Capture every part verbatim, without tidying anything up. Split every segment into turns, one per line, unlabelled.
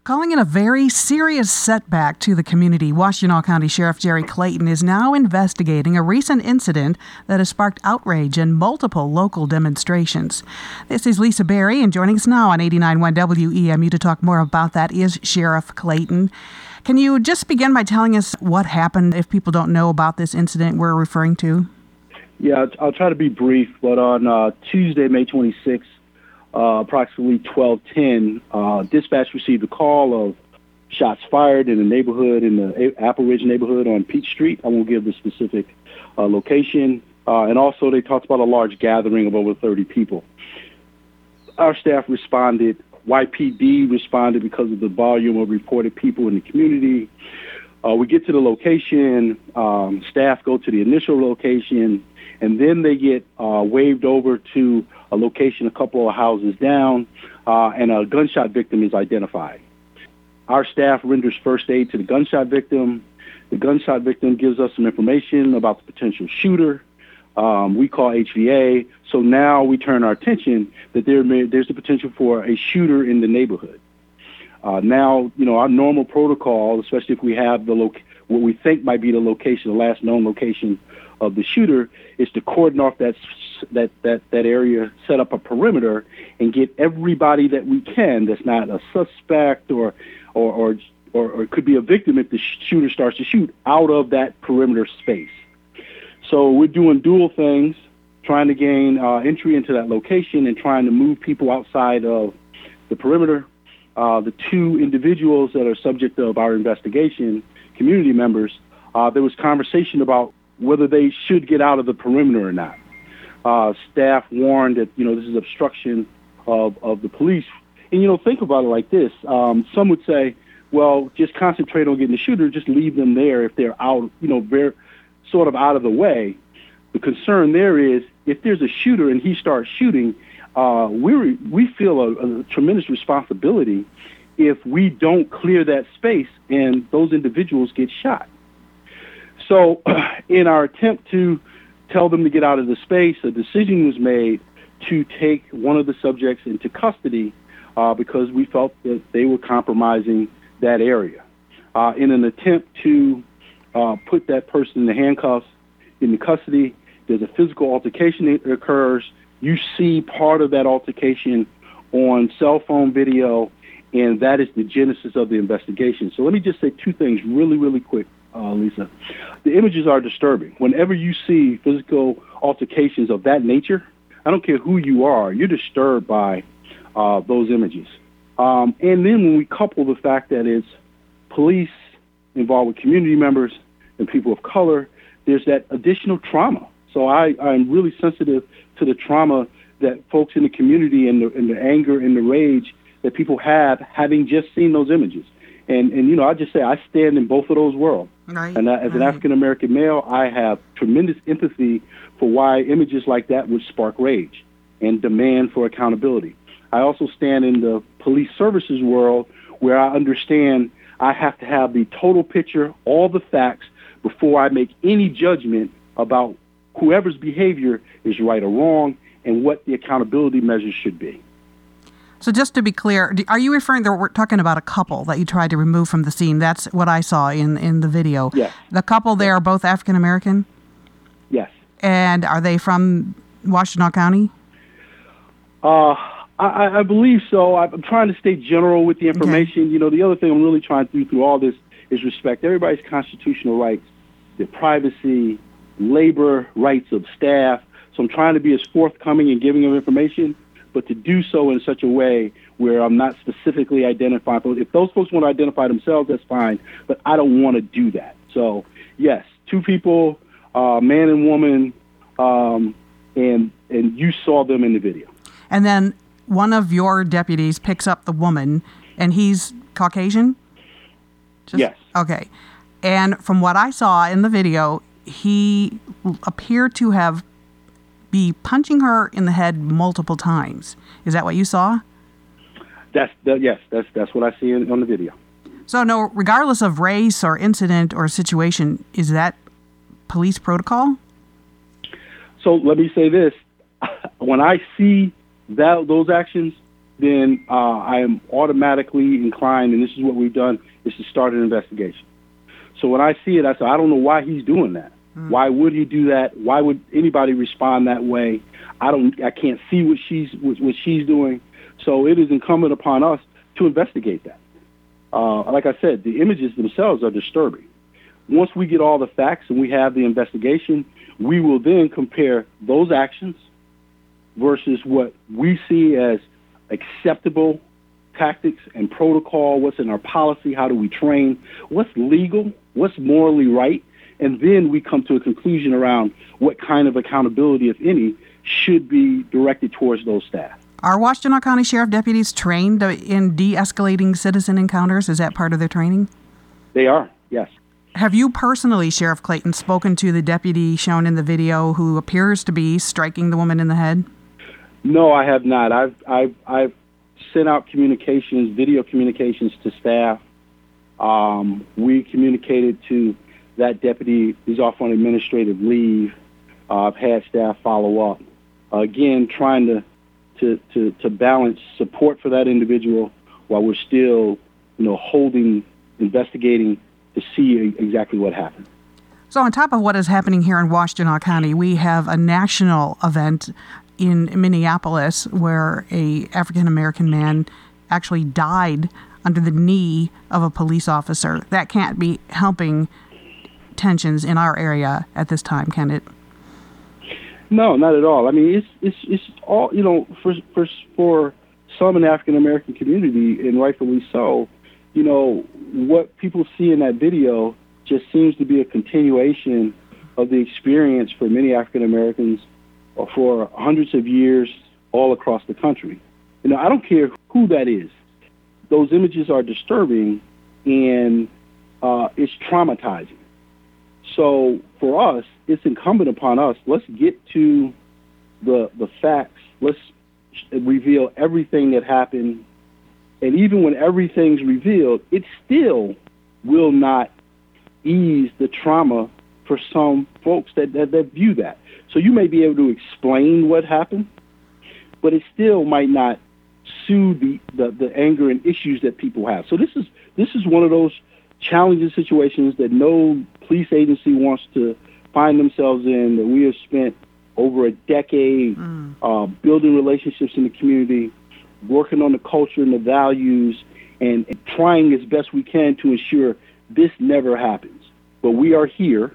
Calling it a very serious setback to the community, Washtenaw County Sheriff Jerry Clayton is now investigating a recent incident that has sparked outrage and multiple local demonstrations. This is Lisa Berry, and joining us now on eighty-nine point one W E M U to talk more about that is Sheriff Clayton. Can you just begin by telling us what happened if people don't know about this incident we're referring to?
Yeah, I'll try to be brief, but on uh, Tuesday, May twenty-sixth, Uh, approximately twelve ten, uh, dispatch received a call of shots fired in a neighborhood in the Apple Ridge neighborhood on Peach Street. I won't give the specific uh, location. Uh, and also they talked about a large gathering of over thirty people. Our staff responded. Y P D responded because of the volume of reported people in the community. Uh, we get to the location. Um, staff go to the initial location, and then they get uh, waved over to a location a couple of houses down, uh, and a gunshot victim is identified. Our staff renders first aid to the gunshot victim. The gunshot victim gives us some information about the potential shooter. Um, we call H V A. So now we turn our attention that there may, there's the potential for a shooter in the neighborhood. Uh, now, you know, our normal protocol, especially if we have the loc- what we think might be the location, the last known location of the shooter, is to cordon off that that that that area, set up a perimeter, and get everybody that we can that's not a suspect or or or or, or could be a victim if the shooter starts to shoot out of that perimeter space. So we're doing dual things, trying to gain uh, entry into that location and trying to move people outside of the perimeter. Uh, the two individuals that are subject of our investigation, community members, uh, there was conversation about whether they should get out of the perimeter or not. Uh, staff warned that, you know, this is obstruction of, of the police. And, you know, think about it like this. Um, some would say, well, just concentrate on getting the shooter, just leave them there if they're out, you know, very sort of out of the way. The concern there is if there's a shooter and he starts shooting, uh, we we feel a, a tremendous responsibility if we don't clear that space and those individuals get shot. So in our attempt to tell them to get out of the space, a decision was made to take one of the subjects into custody uh, because we felt that they were compromising that area. Uh, in an attempt to uh, put that person in the handcuffs, in the custody, there's a physical altercation that occurs. You see part of that altercation on cell phone video, and that is the genesis of the investigation. So let me just say two things really, really quick. Uh, Lisa, the images are disturbing. Whenever you see physical altercations of that nature, I don't care who you are, you're disturbed by uh, those images. Um, and then when we couple the fact that it's police involved with community members and people of color, there's that additional trauma. So I, I'm really sensitive to the trauma that folks in the community and the, and the anger and the rage that people have having just seen those images. And, and you know, I just say I stand in both of those worlds.
Right,
and as an
right.
African-American male, I have tremendous empathy for why images like that would spark rage and demand for accountability. I also stand in the police services world where I understand I have to have the total picture, all the facts, before I make any judgment about whoever's behavior is right or wrong and what the accountability measures should be.
So just to be clear, are you referring to, we're talking about a couple that you tried to remove from the scene? That's what I saw in, in the video.
Yes.
The couple there are both African-American?
Yes.
And are they from Washtenaw County?
Uh, I, I believe so. I'm trying to stay general with the information. Okay. You know, the other thing I'm really trying to do through all this is respect everybody's constitutional rights, their privacy, labor rights of staff. So I'm trying to be as forthcoming in giving them information, but to do so in such a way where I'm not specifically identifying folks. If those folks want to identify themselves, that's fine, but I don't want to do that. So, yes, two people, uh, man and woman, um, and and you saw them in the video.
And then one of your deputies picks up the woman, and he's Caucasian? Just,
yes.
Okay. And from what I saw in the video, he appeared to have be punching her in the head multiple times. Is that what you saw?
That's the, yes, that's that's what I see in, on the video.
So no, regardless of race or incident or situation, is that police protocol?
So let me say this. When I see that those actions, then uh, I am automatically inclined, and this is what we've done, is to start an investigation. So when I see it, I say, I don't know why he's doing that. Mm. Why would he do that? Why would anybody respond that way? I don't. I can't see what she's what, what she's doing. So it is incumbent upon us to investigate that. Uh, like I said, the images themselves are disturbing. Once we get all the facts and we have the investigation, we will then compare those actions versus what we see as acceptable tactics and protocol, what's in our policy, how do we train, what's legal, what's morally right, and then we come to a conclusion around what kind of accountability, if any, should be directed towards those staff.
Are Washtenaw County Sheriff deputies trained in de-escalating citizen encounters? Is that part of their training?
They are, yes.
Have you personally, Sheriff Clayton, spoken to the deputy shown in the video who appears to be striking the woman in the head?
No, I have not. I've I've I've sent out communications, video communications to staff. Um, we communicated to that deputy who's off on administrative leave. Uh, I've had staff follow up. Uh, again, trying to, to to to balance support for that individual while we're still, you know, holding, investigating to see exactly what happened.
So on top of what is happening here in Washtenaw County, we have a national event in Minneapolis where a African-American man actually died under the knee of a police officer. That can't be helping tensions in our area at this time, can it?
No, not at all. I mean, it's it's it's all, you know, for for for some in the African-American community, and rightfully so, you know, what people see in that video just seems to be a continuation of the experience for many African-Americans for hundreds of years all across the country. You know, I don't care who that is. Those images are disturbing, and uh, it's traumatizing. So for us, it's incumbent upon us, let's get to the the facts. Let's reveal everything that happened. And even when everything's revealed, it still will not ease the trauma for some folks that, that, that view that. So you may be able to explain what happened, but it still might not soothe the, the, the anger and issues that people have. So this is this is one of those challenging situations that no police agency wants to find themselves in, that we have spent over a decade mm. uh, building relationships in the community, working on the culture and the values, and, and trying as best we can to ensure this never happens. But we are here,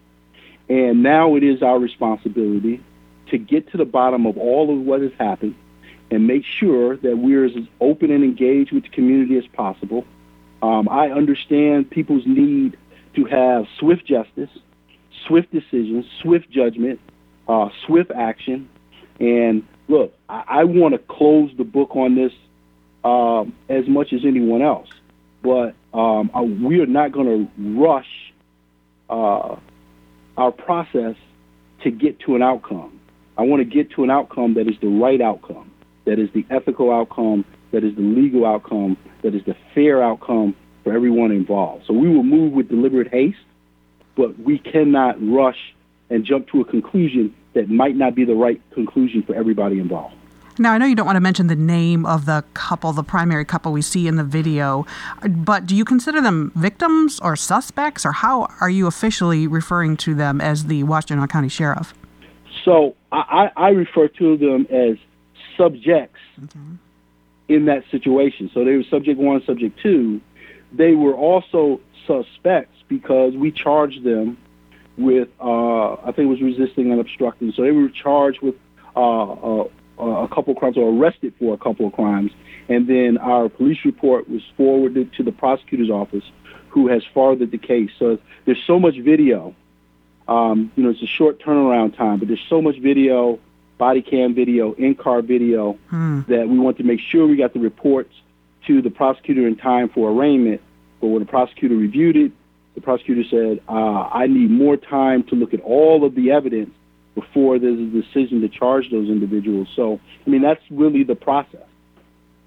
and now it is our responsibility to get to the bottom of all of what has happened and make sure that we're as open and engaged with the community as possible. Um, I understand people's need to have swift justice, swift decisions, swift judgment, uh, swift action. And look, I, I want to close the book on this um, as much as anyone else. But um, I, we are not going to rush uh, our process to get to an outcome. I want to get to an outcome that is the right outcome, that is the ethical outcome, that is the legal outcome, that is the fair outcome for everyone involved. So we will move with deliberate haste, but we cannot rush and jump to a conclusion that might not be the right conclusion for everybody involved.
Now, I know you don't want to mention the name of the couple, the primary couple we see in the video, but do you consider them victims or suspects, or how are you officially referring to them as the Washtenaw County Sheriff?
So I, I refer to them as subjects okay. in that situation. So they were subject one, subject two. They were also suspects because we charged them with, uh, I think it was resisting and obstructing. So they were charged with uh, uh, a couple of crimes, or arrested for a couple of crimes. And then our police report was forwarded to the prosecutor's office, who has forwarded the case. So there's so much video. Um, you know, it's a short turnaround time, but there's so much video, body cam video, in-car video, hmm. that we want to make sure we got the reports to the prosecutor in time for arraignment. But when the prosecutor reviewed it, the prosecutor said, uh, I need more time to look at all of the evidence before there's a decision to charge those individuals. So, I mean, that's really the process.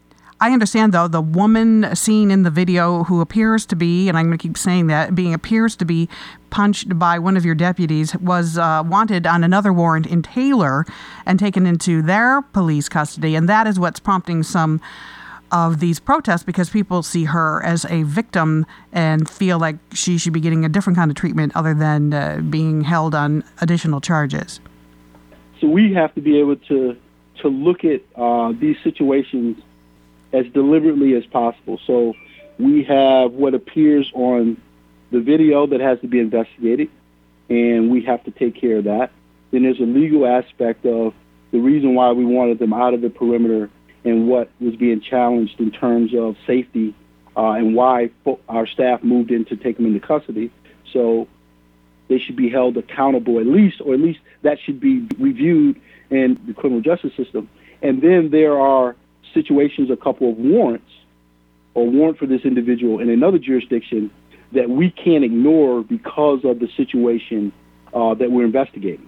I understand, though, the woman seen in the video who appears to be, and I'm going to keep saying that, being appears to be punched by one of your deputies was uh, wanted on another warrant in Taylor and taken into their police custody. And that is what's prompting some of these protests, because people see her as a victim and feel like she should be getting a different kind of treatment other than uh, being held on additional charges.
So we have to be able to to look at uh, these situations as deliberately as possible. So we have what appears on the video that has to be investigated, and we have to take care of that. Then there's a legal aspect of the reason why we wanted them out of the perimeter and what was being challenged in terms of safety uh, and why our staff moved in to take them into custody. So they should be held accountable at least, or at least that should be reviewed in the criminal justice system. And then there are situations, a couple of warrants or warrant for this individual in another jurisdiction that we can't ignore because of the situation uh, that we're investigating.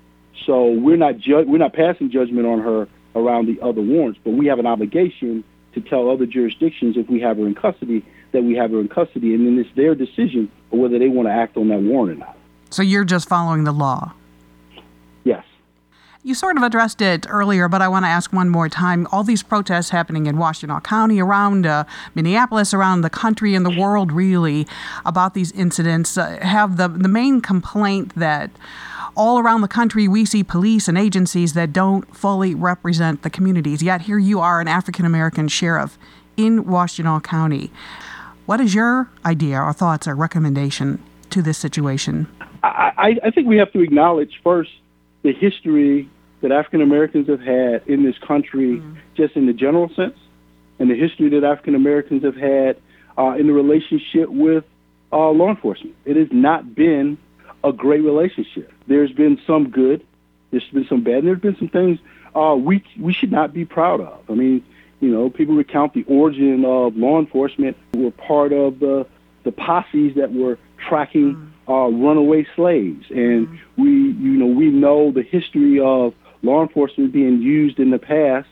So we're not ju- we're not passing judgment on her around the other warrants, but we have an obligation to tell other jurisdictions if we have her in custody that we have her in custody, and then it's their decision of whether they want to act on that warrant or not.
So you're just following the law?
Yes.
You sort of addressed it earlier, but I want to ask one more time. All these protests happening in Washtenaw County, around uh, Minneapolis, around the country and the world, really, about these incidents, uh, have the, the main complaint that all around the country we see police and agencies that don't fully represent the communities. Yet here you are, an African-American sheriff in Washtenaw County. What is your idea or thoughts or recommendation to this situation?
I, I think we have to acknowledge first the history that African Americans have had in this country, mm. just in the general sense, and the history that African Americans have had uh, in the relationship with uh, law enforcement. It has not been a great relationship. There's been some good, there's been some bad, and there's been some things uh, we we should not be proud of. I mean, you know, people recount the origin of law enforcement. We're part of the the posses that were tracking mm. Uh, runaway slaves, and mm-hmm. we, you know, we know the history of law enforcement being used in the past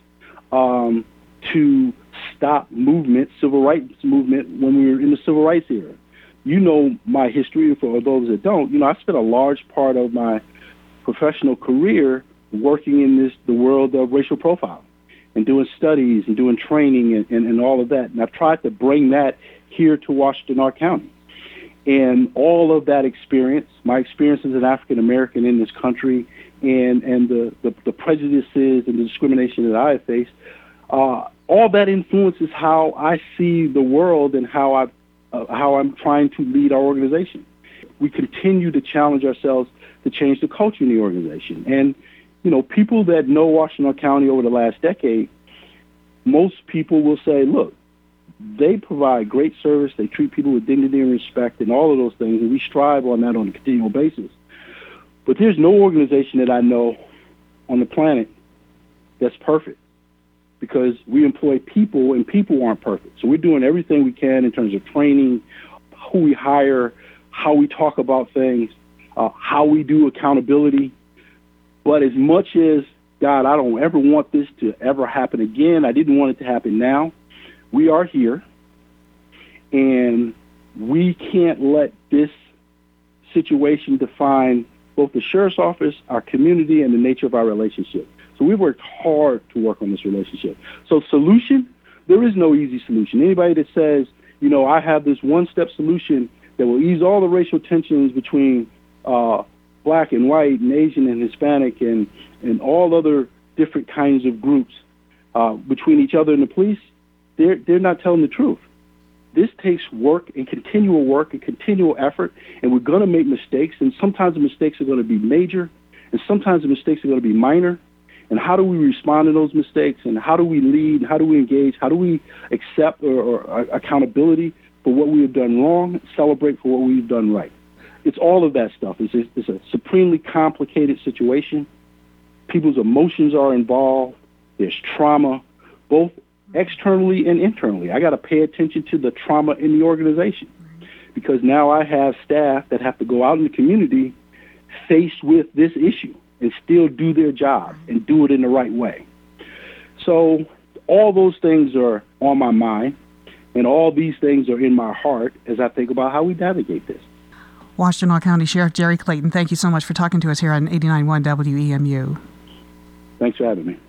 um, to stop movement, civil rights movement, when we were in the civil rights era. You know my history. For those that don't, you know, I spent a large part of my professional career working in this the world of racial profiling and doing studies and doing training and, and, and all of that. And I've tried to bring that here to Washtenaw County. And all of that experience, my experience as an African American in this country, and and the, the, the prejudices and the discrimination that I have faced, uh, all that influences how I see the world and how I uh, how I'm trying to lead our organization. We continue to challenge ourselves to change the culture in the organization. And you know, people that know Washtenaw County over the last decade, most people will say, look, they provide great service. They treat people with dignity and respect and all of those things, and we strive on that on a continual basis. But there's no organization that I know on the planet that's perfect, because we employ people, and people aren't perfect. So we're doing everything we can in terms of training, who we hire, how we talk about things, uh, how we do accountability. But as much as, God, I don't ever want this to ever happen again, I didn't want it to happen now. We are here, and we can't let this situation define both the sheriff's office, our community, and the nature of our relationship. So we've worked hard to work on this relationship. So solution, there is no easy solution. Anybody that says, you know, I have this one-step solution that will ease all the racial tensions between uh, black and white and Asian and Hispanic and, and all other different kinds of groups uh, between each other and the police, They're, they're not telling the truth. This takes work and continual work and continual effort, and we're going to make mistakes, and sometimes the mistakes are going to be major, and sometimes the mistakes are going to be minor. And how do we respond to those mistakes, and how do we lead, and how do we engage, how do we accept or, or accountability for what we have done wrong, celebrate for what we've done right? It's all of that stuff. It's a, it's a supremely complicated situation. People's emotions are involved. There's trauma, both externally and internally. I got to pay attention to the trauma in the organization, because now I have staff that have to go out in the community faced with this issue and still do their job and do it in the right way. So all those things are, on my mind. And all these things are in my heart as I think about how we navigate this.
Washtenaw County Sheriff Jerry Clayton, thank you so much for talking to us here on eighty-nine point one W E M U.
Thanks for having me.